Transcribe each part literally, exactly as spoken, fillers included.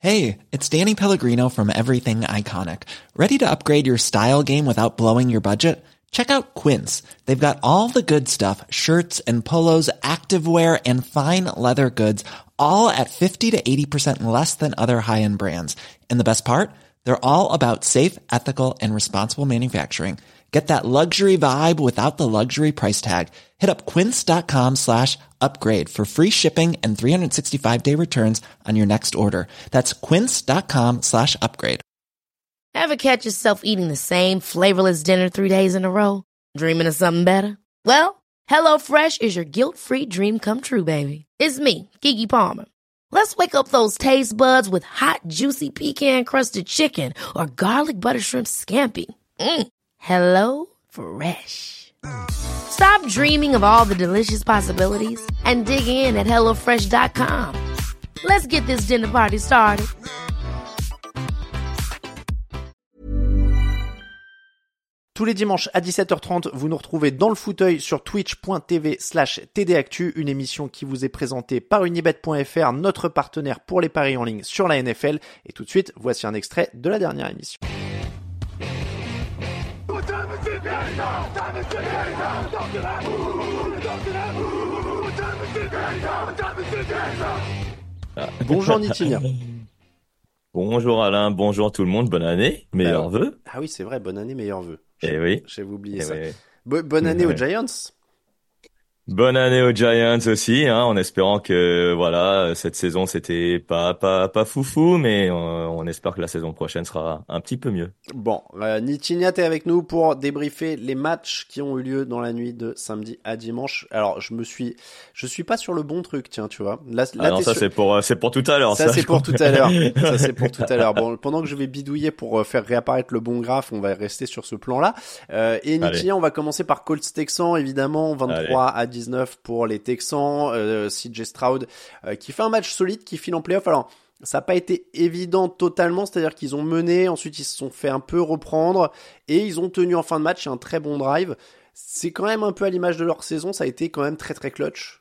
Hey, it's Danny Pellegrino from Everything Iconic. Ready to upgrade your style game without blowing your budget? Check out Quince. They've got all the good stuff, shirts and polos, activewear, and fine leather goods, all at fifty to eighty percent less than other high-end brands. And the best part? They're all about safe, ethical, and responsible manufacturing. Get that luxury vibe without the luxury price tag. Hit up quince.com slash upgrade for free shipping and three sixty-five day returns on your next order. That's quince.com slash upgrade. Ever catch yourself eating the same flavorless dinner three days in a row? Dreaming of something better? Well, HelloFresh is your guilt-free dream come true, baby. It's me, Keke Palmer. Let's wake up those taste buds with hot, juicy pecan-crusted chicken or garlic butter shrimp scampi. Mm. Hello Fresh. Stop dreaming of all the delicious possibilities and dig in at hello fresh dot com. Let's get this dinner party started. Tous les dimanches à dix-sept heures trente, vous nous retrouvez dans le fauteuil sur twitch.tv slash tdactu, une émission qui vous est présentée par unibet point f r, notre partenaire pour les paris en ligne sur la N F L. Et tout de suite, voici un extrait de la dernière émission. Bonjour Nitinia. Bonjour Alain, bonjour tout le monde, bonne année, meilleurs bah, vœux. Ah oui, c'est vrai, bonne année, meilleurs vœux. Eh oui. J'avais oublié Eh ça. oui. Bo- bonne année Ouais. aux Giants. Bonne année aux Giants aussi, hein, en espérant que voilà cette saison c'était pas pas pas foufou, mais euh, on espère que la saison prochaine sera un petit peu mieux. Bon, euh, Nitinia, t'es avec nous pour débriefer les matchs qui ont eu lieu dans la nuit de samedi à dimanche. Alors, je me suis, je suis pas sur le bon truc, tiens, tu vois. Là, là Ah non, t'es ça sur- c'est pour euh, c'est pour tout à l'heure. Ça, Ça, c'est je pour comprends. tout à l'heure. Ça, c'est pour tout à l'heure. Bon, pendant que je vais bidouiller pour euh, faire réapparaître le bon graphe, on va rester sur ce plan-là. Euh, et Allez. Nitinia, on va commencer par Colts Texans, évidemment, vingt-trois à dix-neuf pour les Texans. Euh, C J Stroud euh, qui fait un match solide, qui file en playoff. Alors, ça n'a pas été évident totalement, c'est-à-dire qu'ils ont mené, ensuite ils se sont fait un peu reprendre et ils ont tenu en fin de match un très bon drive. C'est quand même un peu à l'image de leur saison, ça a été quand même très très clutch.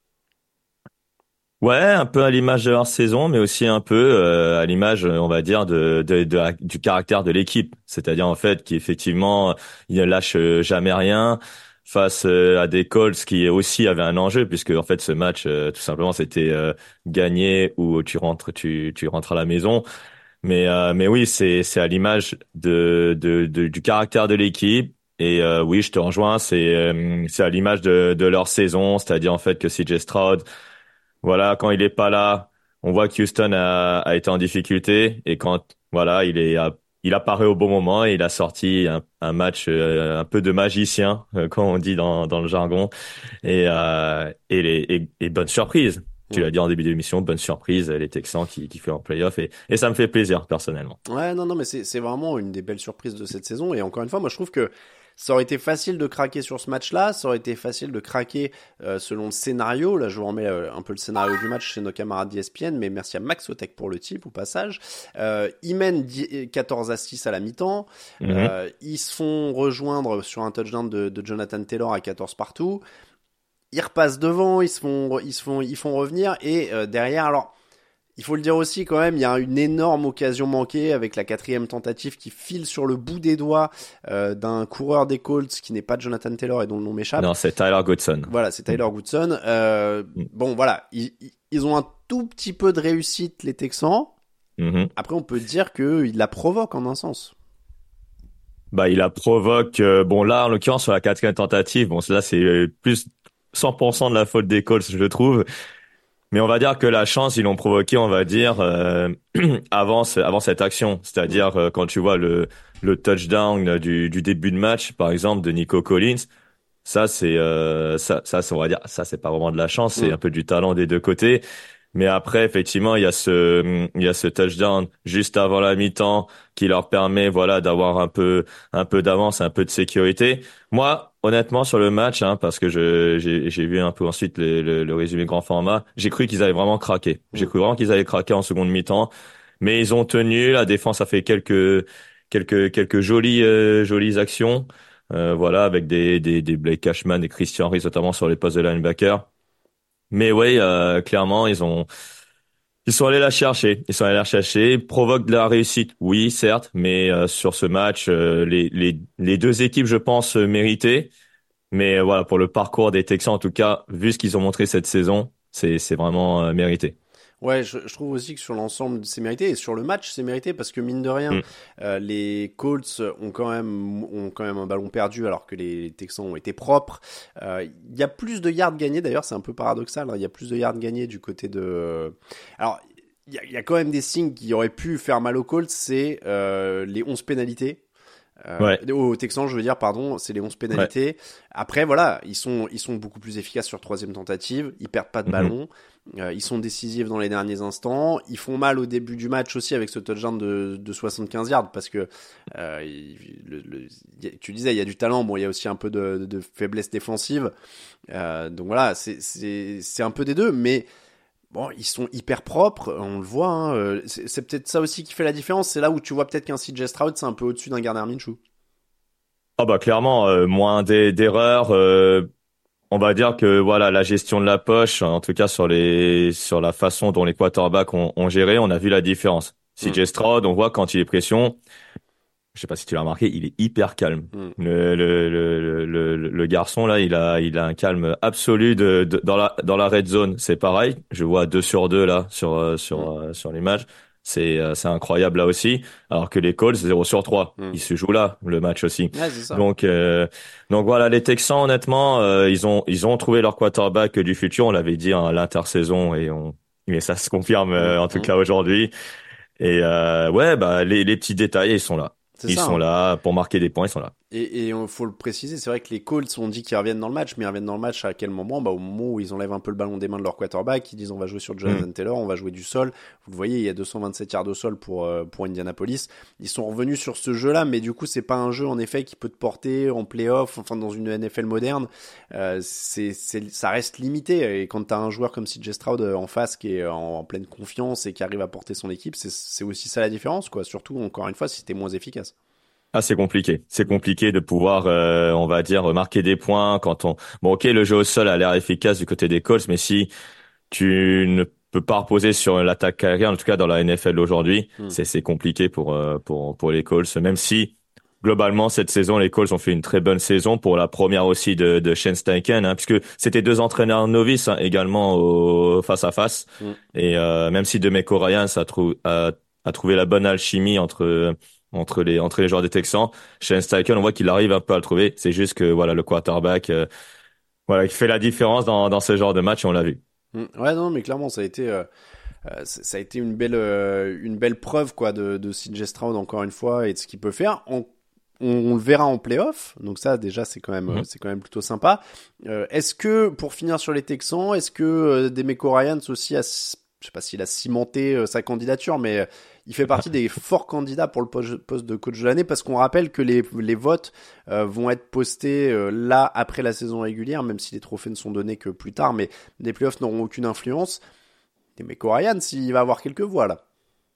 Ouais, un peu à l'image de leur saison, mais aussi un peu euh, à l'image, on va dire, de, de, de la- du caractère de l'équipe. C'est-à-dire en fait qu'effectivement, ils ne lâchent jamais rien face euh, à des Colts qui aussi avaient un enjeu, puisque en fait ce match, euh, tout simplement, c'était euh, gagner ou tu rentres, tu, tu rentres à la maison. Mais euh, mais oui, c'est c'est à l'image de, de, de du caractère de l'équipe. Et euh, oui, je te rejoins. C'est euh, c'est à l'image de de leur saison, c'est-à-dire en fait que C J Stroud, voilà, quand il est pas là, on voit que Houston a, a été en difficulté et quand voilà, il est à- il apparaît au bon moment et il a sorti un, un match euh, un peu de magicien, euh, comme on dit dans dans le jargon et euh, et, les, et, et bonne surprise. Tu l'as dit en début d'émission, bonne surprise, les Texans qui qui font en playoff et et ça me fait plaisir personnellement. Ouais, non, non, mais c'est c'est vraiment une des belles surprises de cette saison. Et encore une fois, moi, je trouve que ça aurait été facile de craquer sur ce match-là. Ça aurait été facile de craquer euh, selon le scénario. Là, je vous remets euh, un peu le scénario du match chez nos camarades d'E S P N, mais merci à Max Otek pour le type au passage. Euh, ils mènent dix quatorze à six à la mi-temps. Mhm. Euh, ils se font rejoindre sur un touchdown de, de Jonathan Taylor à quatorze partout. Ils repassent devant, ils se font, ils se font, ils font revenir et euh, derrière, alors. Il faut le dire aussi quand même, il y a une énorme occasion manquée avec la quatrième tentative qui file sur le bout des doigts euh, d'un coureur des Colts qui n'est pas Jonathan Taylor et dont le nom m'échappe. Non, c'est Tyler Goodson. Voilà, c'est Tyler Goodson. Euh, Mm. bon, voilà, ils, ils ont un tout petit peu de réussite, les Texans. Mhm. Après, on peut dire qu'ils la provoquent en un sens. Bah, il la provoque. euh, bon, là, en l'occurrence, sur la quatrième tentative, bon, là, c'est euh, plus cent pour cent de la faute des Colts, je trouve. Mais on va dire que la chance, ils l'ont provoqué, on va dire, euh, avant, ce- avant cette action. C'est-à-dire, euh, quand tu vois le, le touchdown du, du début de match, par exemple, de Nico Collins, ça, c'est, euh, ça, ça, c'est- on va dire, ça, c'est pas vraiment de la chance, c'est Mm. un peu du talent des deux côtés. Mais après, effectivement, il y a ce, il y a ce touchdown juste avant la mi-temps qui leur permet, voilà, d'avoir un peu, un peu d'avance, un peu de sécurité. Moi, honnêtement, sur le match, hein, parce que je, j'ai, j'ai vu un peu ensuite le, le, le résumé grand format, j'ai cru qu'ils avaient vraiment craqué. J'ai Mm. cru vraiment qu'ils avaient craqué en seconde mi-temps. Mais ils ont tenu. La défense a fait quelques, quelques, quelques jolies, euh, jolies actions. Euh, voilà, avec des, des, des Blake Cashman et Christian Reese, notamment sur les postes de linebacker. Mais oui, euh, clairement, ils ont, Ils sont allés la chercher, ils sont allés la chercher, provoquent de la réussite, oui, certes, mais euh, sur ce match, euh, les, les, les deux équipes, je pense, euh, méritaient. Mais euh, voilà, pour le parcours des Texans, en tout cas, vu ce qu'ils ont montré cette saison, c'est, c'est vraiment euh, mérité. Ouais, je, je trouve aussi que sur l'ensemble, c'est mérité. Et sur le match, c'est mérité parce que mine de rien, Mm. euh, les Colts ont quand même ont quand même un ballon perdu alors que les Texans ont été propres. Euh, Il y a plus de yards gagnés. D'ailleurs, c'est un peu paradoxal, hein. Il y a plus de yards gagnés du côté de. Alors, il y a, il y a quand même des signes qui auraient pu faire mal aux Colts. C'est euh, les onze pénalités. Euh, Ouais, aux Texans, je veux dire, pardon, c'est les onze ouais. pénalités. Après, voilà, ils sont, ils sont beaucoup plus efficaces sur troisième tentative. Ils perdent pas de Mhm. ballon. Euh, ils sont décisifs dans les derniers instants. Ils font mal au début du match aussi avec ce touchdown de, de soixante-quinze yards parce que euh, il- le, le- y a- tu disais, il y a du talent. Bon, il y a aussi un peu de, de, de faiblesse défensive. Euh, donc voilà, c'est, c'est, c'est un peu des deux, mais bon, ils sont hyper propres, on le voit. Hein. Euh, C'est, c'est peut-être ça aussi qui fait la différence. C'est là où tu vois peut-être qu'un C J Stroud, c'est un peu au-dessus d'un Gardner Minshew. Ah bah clairement, euh, moins d'e- d'erreurs. Euh, on va dire que voilà, la gestion de la poche, en tout cas sur les sur la façon dont les quarterbacks ont, ont géré, on a vu la différence. Mm, C J Stroud, on voit quand il est pression. Je sais pas si tu l'as remarqué, il est hyper calme. mm. Le, le, le, le, le, le garçon là, il a, il a un calme absolu de, de- dans la, dans la red zone. C'est pareil. Je vois deux sur deux là sur, euh, sur, Mm, euh, sur l'image. C'est, euh, c'est incroyable là aussi. Alors que les Colts, zéro sur trois. mm. Ils se jouent là, le match aussi. Ouais, c'est ça. Donc, euh, donc voilà, les Texans, honnêtement, euh, ils ont, ils ont trouvé leur quarterback du futur. On l'avait dit hein, à l'intersaison et on, mais ça se confirme Mm, euh, en tout mm. cas aujourd'hui. Et euh, ouais, bah les, les petits détails, ils sont là. C'est Ils ça. sont Hein. là pour marquer des points, ils sont là. Et, et il faut le préciser, c'est vrai que les Colts ont dit qu'ils reviennent dans le match, mais ils reviennent dans le match à quel moment? Bah, au moment où ils enlèvent un peu le ballon des mains de leur quarterback, ils disent on va jouer sur Mm. Jonathan Taylor, on va jouer du sol. Vous le voyez, il y a deux cent vingt-sept yards de sol pour, euh, pour Indianapolis. Ils sont revenus sur ce jeu-là, mais du coup, c'est pas un jeu en effet qui peut te porter en playoff, enfin dans une N F L moderne. Euh, c'est, c'est, ça reste limité. Et quand t'as un joueur comme C J Stroud en face qui est en, en pleine confiance et qui arrive à porter son équipe, c'est, c'est aussi ça la différence, quoi. Surtout, encore une fois, si t'es moins efficace. Ah, c'est compliqué. C'est compliqué de pouvoir, euh, on va dire, marquer des points quand on. Bon, ok, le jeu au sol a l'air efficace du côté des Colts, mais si tu ne peux pas reposer sur l'attaque aérienne, en tout cas dans la N F L aujourd'hui, Hmm. c'est c'est compliqué pour euh, pour pour les Colts. Même si globalement cette saison, les Colts ont fait une très bonne saison pour la première aussi de de Shane Steichen, hein, puisque c'était deux entraîneurs novices hein, également au face à face. Hmm. Et euh, même si DeMeco Ryans a, trou a a trouvé la bonne alchimie entre entre les entre les joueurs des Texans, Shane Steichen, on voit qu'il arrive un peu à le trouver. C'est juste que voilà le quarterback, euh, voilà, il fait la différence dans dans ce genre de match et on l'a vu. Hmm. Ouais, non, mais clairement, ça a été. Euh, Euh, ça a été une belle, euh, une belle preuve quoi de, de C J Stroud encore une fois et de ce qu'il peut faire. On, on, on le verra en playoff, donc ça déjà c'est quand même, Mhm. c'est quand même plutôt sympa. Euh, est-ce que pour finir sur les Texans, est-ce que euh, Demeco Ryans aussi a, je sais pas s'il a cimenté euh, sa candidature, mais euh, il fait partie des forts candidats pour le poste poste de coach de l'année parce qu'on rappelle que les, les votes euh, vont être postés euh, là après la saison régulière, même si les trophées ne sont donnés que plus tard, mais les playoffs n'auront aucune influence. Mais Ryan, s'il va avoir quelques voix là.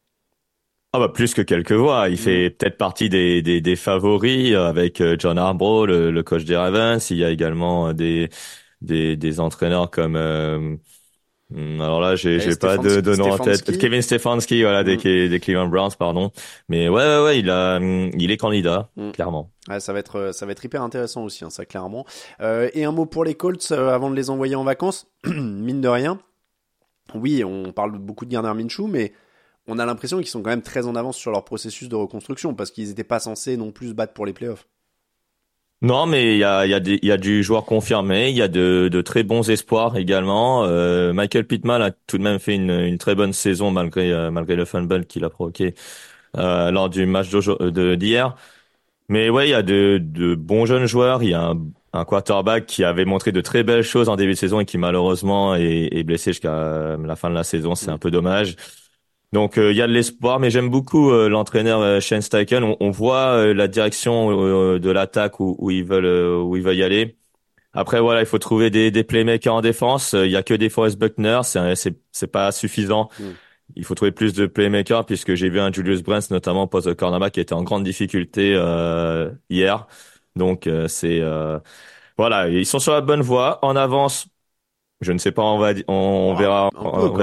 Ah bah plus que quelques voix, il Mm. fait peut-être partie des, des, des favoris euh, avec euh, John Harbaugh, le, le coach des Ravens. Il y a également euh, des des, des entraîneurs comme euh, hum, alors là j'ai Et j'ai pas de, Stefanski, de nom en tête. Stefanski. Kevin Stefanski, voilà des Mm. des Cleveland Browns, pardon. Mais ouais ouais ouais, il a hum, il est candidat Mm. clairement. Ouais, ça va être ça va être hyper intéressant aussi, hein, ça clairement. Euh, et un mot pour les Colts euh, avant de les envoyer en vacances. Mine de rien, oui, on parle beaucoup de Gardner Minshew, mais on a l'impression qu'ils sont quand même très en avance sur leur processus de reconstruction parce qu'ils n'étaient pas censés non plus se battre pour les playoffs. Non, mais il y a, il y a des, il y a du joueur confirmé, il y a de, de très bons espoirs également. Euh, Michael Pittman a tout de même fait une, une très bonne saison malgré, euh, malgré le fumble qu'il a provoqué euh, lors du match d'aujo- de- d'hier. Mais ouais, il y a de, de bons jeunes joueurs. Il y a un, un quarterback qui avait montré de très belles choses en début de saison et qui malheureusement est, est blessé jusqu'à la fin de la saison. C'est Mm. un peu dommage. Donc euh, il y a de l'espoir, mais j'aime beaucoup euh, l'entraîneur euh, Shane Steichen. On, on voit euh, la direction euh, de l'attaque où, où ils veulent euh, où ils veulent y aller. Après voilà, il faut trouver des, des playmakers en défense. Euh, Il y a que des Forrest Buckner, c'est c'est c'est pas suffisant. Mm. Il faut trouver plus de playmakers puisque j'ai vu un Julius Brents notamment poste de cornerback qui était en grande difficulté euh, hier. Donc euh, c'est euh, voilà, ils sont sur la bonne voie, en avance. Je ne sais pas, on va di- on, on Oh, verra un peu on quand verra même.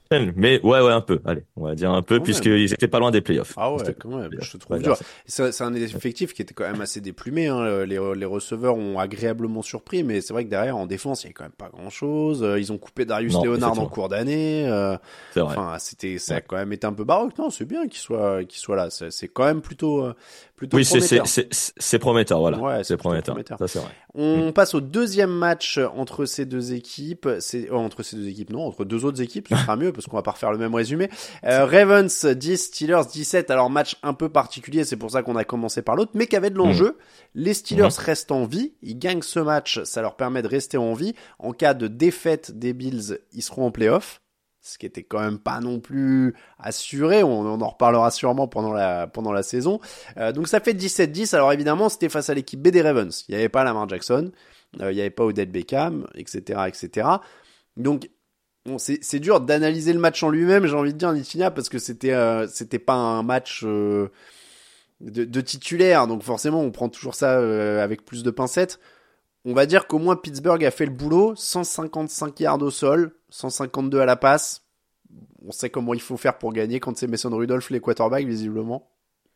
Mais ouais, ouais, un peu. Allez, on va dire un peu, Quand même. puisqu'ils étaient pas loin des playoffs. Ah C'était ouais, pas quand même, des playoffs. je te On va trouve dire dur. ça. C'est c'est un effectif qui était quand même assez déplumé, hein. Les, les receveurs ont agréablement surpris, mais c'est vrai que derrière, en défense, il y avait quand même pas grand-chose. Euh, Ils ont coupé Darius Non, Leonard en effectivement. cours d'année. Euh, C'est vrai. Enfin, c'était, ça a Ouais. quand même été un peu baroque. Non, c'est bien qu'il soit, qu'il soit là. C'est c'est quand même plutôt, euh, plutôt Oui, c'est, c'est, prometteur. c'est, c'est prometteur, voilà. Ouais, c'est C'est plutôt prometteur. prometteur. Ça, c'est vrai. Mm. On passe au deuxième match entre ces deux équipes. C'est oh, entre ces deux équipes, non, entre deux autres équipes, ce sera mieux parce qu'on va pas refaire le même résumé. Euh, Ravens dix, Steelers dix-sept. Alors match un peu particulier, c'est pour ça qu'on a commencé par l'autre, mais qui avait de Mm. l'enjeu. Les Steelers Mm. restent en vie, ils gagnent ce match, ça leur permet de rester en vie. En cas de défaite des Bills, ils seront en playoff. Ce qui était quand même pas non plus assuré, on, on en reparlera sûrement pendant la, pendant la saison. Euh, donc ça fait dix-sept dix, alors évidemment c'était face à l'équipe B des Ravens, il n'y avait pas Lamar Jackson, euh, il n'y avait pas Odell Beckham, et cetera, et cetera. Donc bon, c'est, c'est dur d'analyser le match en lui-même, j'ai envie de dire, Nitinia, parce que c'était, euh, c'était pas un match euh, de, de titulaire, donc forcément on prend toujours ça euh, avec plus de pincettes. On va dire qu'au moins Pittsburgh a fait le boulot, cent cinquante-cinq yards au sol, cent cinquante-deux à la passe. On sait comment il faut faire pour gagner quand c'est Mason Rudolph les quarterbacks, visiblement.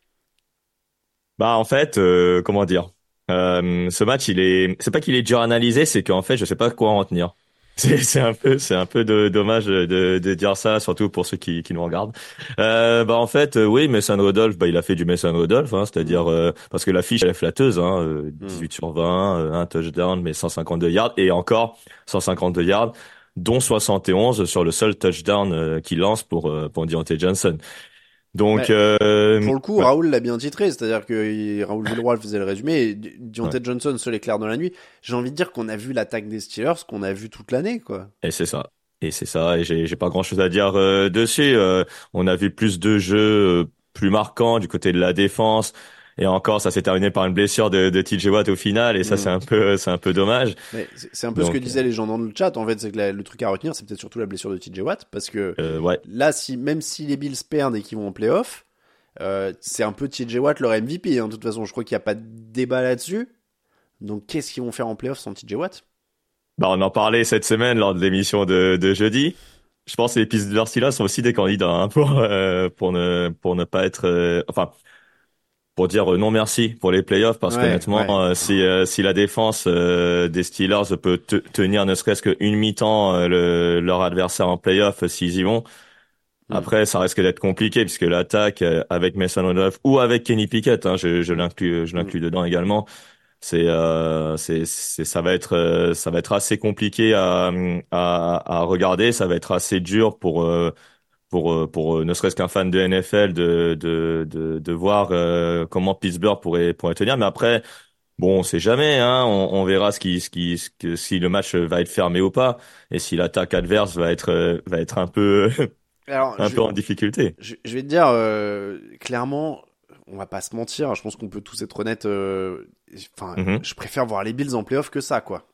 Bah, en fait, euh, comment dire? Euh, ce match, il est, c'est pas qu'il est dur à analyser, c'est qu'en fait, je sais pas quoi en retenir. C'est, c'est un peu, c'est un peu de, dommage de, de dire ça, surtout pour ceux qui, qui nous regardent. Euh, bah, en fait, euh, oui, Mason Rudolph, bah, il a fait du Mason Rudolph, hein, Mm. c'est-à-dire, euh, parce que la fiche, elle est flatteuse, hein, euh, Mm. dix-huit sur vingt, euh, un touchdown, mais cent cinquante-deux yards, et encore cent cinquante-deux yards, dont soixante et onze sur le seul touchdown euh, qu'il lance pour, euh, pour Deontay Johnson. Donc, Mais euh, pour le coup, ouais, Raoul l'a bien titré, c'est-à-dire que il- Raoul Villeroy faisait le résumé, et Di- ouais. Deontay Johnson se l'éclaire dans la nuit. J'ai envie de dire qu'on a vu l'attaque des Steelers qu'on a vu toute l'année, quoi. Et c'est ça. Et c'est ça. Et j'ai j'ai pas grand-chose à dire euh, dessus. Euh, on a vu plus de jeux euh, plus marquants du côté de la défense. Et encore, ça s'est terminé par une blessure de, de T J Watt au final. Et ça, c'est Mm. un peu, c'est un peu dommage. Mais c'est c'est un peu ce que Donc, disaient les gens dans le chat, en fait, c'est que la- le truc à retenir, c'est peut-être surtout la blessure de T J Watt, parce que euh, ouais, là, si, même si les Bills perdent et qu'ils vont en playoff, euh, c'est un peu T J Watt leur M V P, hein. De toute façon, je crois qu'il n'y a pas de débat là-dessus. Donc, qu'est-ce qu'ils vont faire en playoff sans T J Watt? bah on en parlait cette semaine lors de l'émission de, de jeudi. Je pense que les Pittsburgh Steelers sont aussi des candidats hein, pour euh, pour ne pour ne pas être euh, enfin pour dire euh, non merci pour les playoffs parce Ouais, qu'honnêtement ouais. euh, si euh, si la défense euh, des Steelers peut te- tenir ne serait-ce qu'une mi-temps euh, le- leur adversaire en playoffs euh, s'ils y vont. Hmm. Après, ça risque d'être compliqué puisque l'attaque euh, avec Mason Rudolph ou avec Kenny Pickett, hein, je, je l'inclus, je Hmm. l'inclus dedans également. C'est, euh, c'est, c'est, ça va être, euh, ça va être assez compliqué à, à, à regarder. Ça va être assez dur pour, euh, pour, euh, pour, euh, ne serait-ce qu'un fan de N F L de, de, de, de voir euh, comment Pittsburgh pourrait, pourrait tenir. Mais après, bon, on sait jamais, hein. On, on verra ce qui, ce qui, ce que, si le match va être fermé ou pas, et si l'attaque adverse va être, euh, va être un peu Alors, un je, peu en difficulté. je, je vais te dire, euh, clairement, on va pas se mentir, je pense qu'on peut tous être honnêtes. euh, Enfin, Mhm. je préfère voir les Bills en playoff que ça, quoi.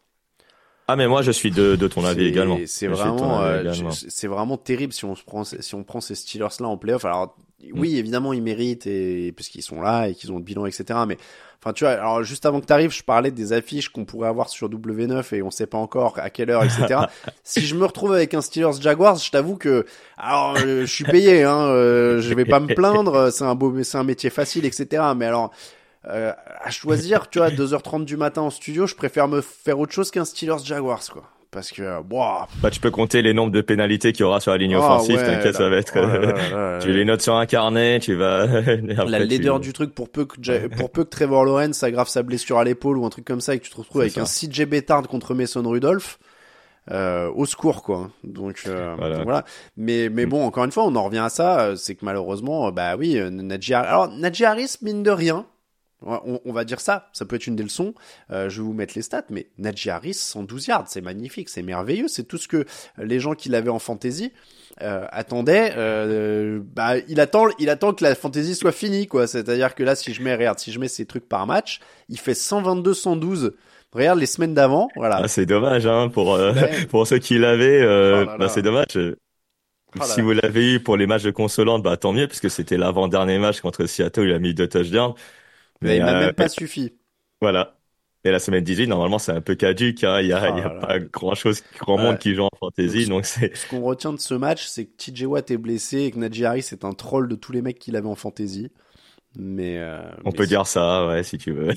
Ah mais moi je suis de, de ton avis également. C'est c'est Je suis de ton vraiment avis euh, également. je- c'est vraiment terrible si on se prend si on prend ces Steelers là en playoff. Alors Mm. oui, évidemment ils méritent et puisqu'ils sont là et qu'ils ont le bilan, et cetera. Mais enfin tu vois, alors juste avant que tu arrives, je parlais des affiches qu'on pourrait avoir sur W neuf et on sait pas encore à quelle heure, et cetera. Si je me retrouve avec un Steelers Jaguars, je t'avoue que alors euh, je suis payé, hein, euh, je vais pas me plaindre, c'est un beau c'est un métier facile, et cetera. Mais alors euh, à choisir, tu vois, deux heures trente du matin en studio, je préfère me faire autre chose qu'un Steelers Jaguars, quoi. Parce que, euh, boah, Bah tu peux compter les nombres de pénalités qu'il y aura sur la ligne ah offensive, ouais, t'inquiète, là, ça va être oh là là là tu là. les notes sur un carnet, tu vas et La après tu laideur du truc, pour peu que Ja- pour peu que Trevor Lawrence aggrave sa blessure à l'épaule ou un truc comme ça et que tu te retrouves c'est avec ça. un C J Beathard contre Mason Rudolph, euh, au secours, quoi. Donc, euh, Voilà. donc voilà. Mais mais Mm. bon, encore une fois, on en revient à ça, euh, c'est que malheureusement, euh, bah oui, euh, Najee Harris, alors Najee Harris, mine de rien. On, on va dire ça, ça peut être une des leçons. Euh, je vais vous mettre les stats, mais Najee Harris, cent douze yards, c'est magnifique, c'est merveilleux, c'est tout ce que les gens qui l'avaient en fantasy euh, attendaient. Euh, bah, il attend, il attend que la fantasy soit finie, quoi. C'est-à-dire que là, si je mets, regarde, si je mets ces trucs par match, il fait cent vingt-deux, cent douze. Regarde les semaines d'avant, voilà. Ah, c'est dommage hein pour euh, Ouais. pour ceux qui l'avaient euh, Oh là bah là. c'est dommage. Euh, Oh là Si là. vous l'avez eu pour les matchs de consolante, bah tant mieux puisque c'était l'avant-dernier match contre Seattle, il a mis deux touchdowns. Mais Mais il m'a euh, même pas suffi. voilà. Et la semaine dix-huit, normalement, c'est un peu caduque. Hein. Il y a, oh il y a pas grand-chose, grand monde ouais. qui joue en fantasy. Donc, donc c'est... Ce qu'on retient de ce match, c'est que T J Watt est blessé et que Najee Harris est un troll de tous les mecs qu'il avait en fantasy. Mais euh, on mais peut c'est... dire ça, ouais, si tu veux.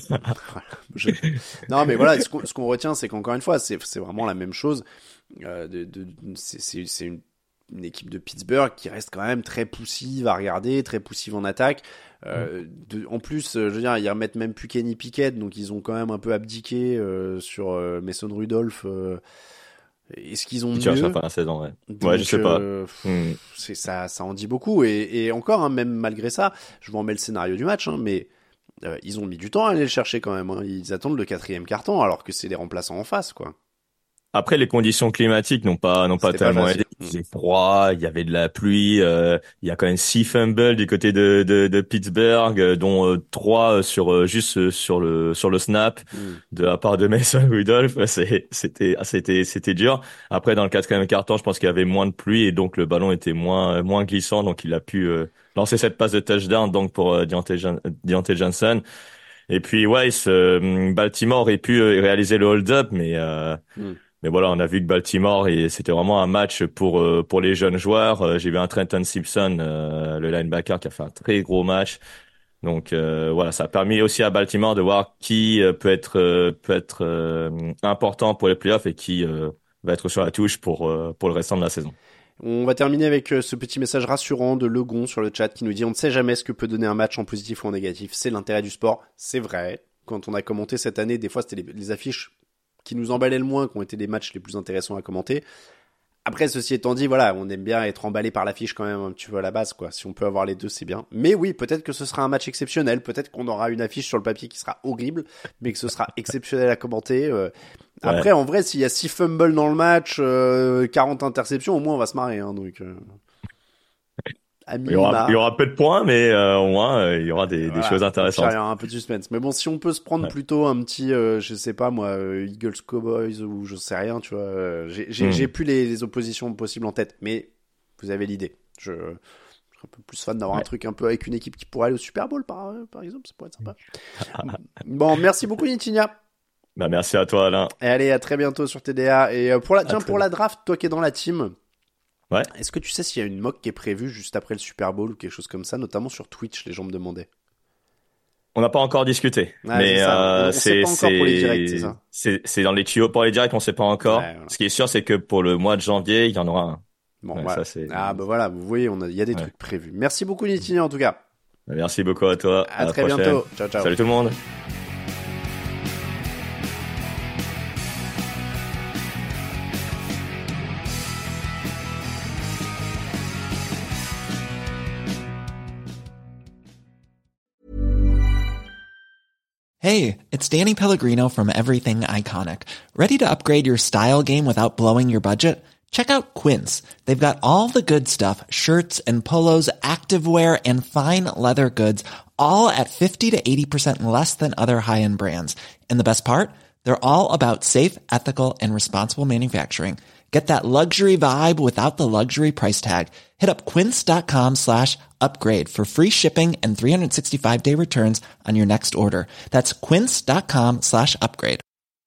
Je... Non, mais voilà, ce qu'on, ce qu'on retient, c'est qu'encore une fois, c'est, c'est vraiment la même chose. Euh, de, de, c'est, c'est, c'est une, une équipe de Pittsburgh qui reste quand même très poussive à regarder, très poussive en attaque. Euh, de, en plus, je veux dire, ils remettent même plus Kenny Pickett, donc ils ont quand même un peu abdiqué euh, sur euh, Mason Rudolph. Euh, est-ce qu'ils ont ils mieux la fin de la saison, ouais. Donc, ouais, je sais pas. Euh, mm. c'est ça, ça en dit beaucoup. Et, et encore, hein, même malgré ça, je vous remets le scénario du match, hein, mais euh, ils ont mis du temps à aller le chercher quand même. Hein. Ils attendent le quatrième carton, alors que c'est les remplaçants en face, quoi. Après, les conditions climatiques n'ont pas n'ont pas C'était tellement pas aidé. Il faisait froid, il y avait de la pluie. Euh, il y a quand même six fumbles du côté de de, de Pittsburgh, euh, dont euh, trois sur euh, juste euh, sur le sur le snap mm. de la part de Mason Rudolph. C'est, c'était c'était c'était dur. Après, dans le quatrième quart-temps, je pense qu'il y avait moins de pluie et donc le ballon était moins moins glissant, donc il a pu euh, lancer cette passe de touchdown donc pour euh, Deontay, Deontay Johnson. Et puis ouais, ce, Baltimore aurait pu réaliser le hold-up, mais euh, mm. Mais voilà, on a vu que Baltimore, et c'était vraiment un match pour euh, pour les jeunes joueurs. Euh, j'ai vu un Trenton Simpson, euh, le linebacker, qui a fait un très gros match. Donc euh, voilà, ça a permis aussi à Baltimore de voir qui euh, peut être euh, peut être euh, important pour les playoffs et qui euh, va être sur la touche pour euh, pour le restant de la saison. On va terminer avec ce petit message rassurant de Legon sur le chat qui nous dit « On ne sait jamais ce que peut donner un match en positif ou en négatif. C'est l'intérêt du sport. » C'est vrai. Quand on a commenté cette année, des fois, c'était les, les affiches qui nous emballaient le moins, qui ont été les matchs les plus intéressants à commenter. Après, ceci étant dit, voilà, on aime bien être emballé par l'affiche quand même un petit peu à la base, quoi. Si on peut avoir les deux, c'est bien. Mais oui, peut-être que ce sera un match exceptionnel. Peut-être qu'on aura une affiche sur le papier qui sera horrible, mais que ce sera exceptionnel à commenter. Euh, après, ouais. En vrai, s'il y a six fumbles dans le match, euh, quarante interceptions, au moins on va se marrer, hein, donc... Euh... Il y, aura, il y aura peu de points, mais euh, au moins euh, il y aura des, voilà, des choses intéressantes. Il y aura un peu de suspense. Mais bon, si on peut se prendre ouais. plutôt un petit, euh, je sais pas moi, euh, Eagles Cowboys ou je sais rien, tu vois. Euh, j'ai, j'ai, mm. j'ai plus les, les oppositions possibles en tête, mais vous avez l'idée. Je, je serais un peu plus fan d'avoir ouais. un truc un peu avec une équipe qui pourrait aller au Super Bowl, par, par exemple, ça pourrait être sympa. Bon, merci beaucoup Nitinia. Bah merci à toi Alain. Et allez, à très bientôt sur T D A. Et pour la, tiens, pour bien. la draft, toi qui es dans la team. Ouais. Est-ce que tu sais s'il y a une mock qui est prévue juste après le Super Bowl ou quelque chose comme ça, notamment sur Twitch, les gens me demandaient. On n'a pas encore discuté, ouais, mais c'est, ça. Euh, on, on c'est sait pas encore c'est, pour les directs, c'est ça. C'est c'est dans les tuyaux pour les directs, on sait pas encore. Ouais, voilà. Ce qui est sûr, c'est que pour le mois de janvier, il y en aura un. Bon, ouais, voilà. ça c'est. Ah bah voilà, vous voyez, on a, il y a des ouais. trucs prévus. Merci beaucoup Nitini en tout cas. Merci beaucoup à toi. À, à très prochaine. bientôt. Ciao ciao. Salut tout le monde. Hey, it's Danny Pellegrino from Everything Iconic. Ready to upgrade your style game without blowing your budget? Check out Quince. They've got all the good stuff, shirts and polos, activewear, and fine leather goods, all at fifty to eighty percent less than other high-end brands. And the best part? They're all about safe, ethical, and responsible manufacturing. Get that luxury vibe without the luxury price tag. Hit up quince.com slash upgrade for free shipping and three sixty-five day returns on your next order. That's quince.com slash upgrade.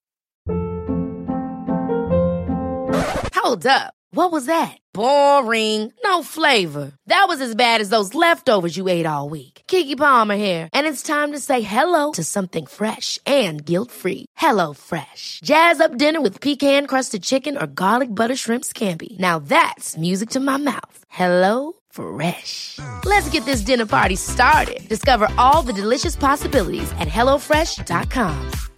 Hold up. What was that? Boring. No flavor. That was as bad as those leftovers you ate all week. Keke Palmer here. And it's time to say hello to something fresh and guilt-free. Hello Fresh. Jazz up dinner with pecan-crusted chicken or garlic butter shrimp scampi. Now that's music to my mouth. Hello Fresh. Let's get this dinner party started. Discover all the delicious possibilities at hello fresh dot com.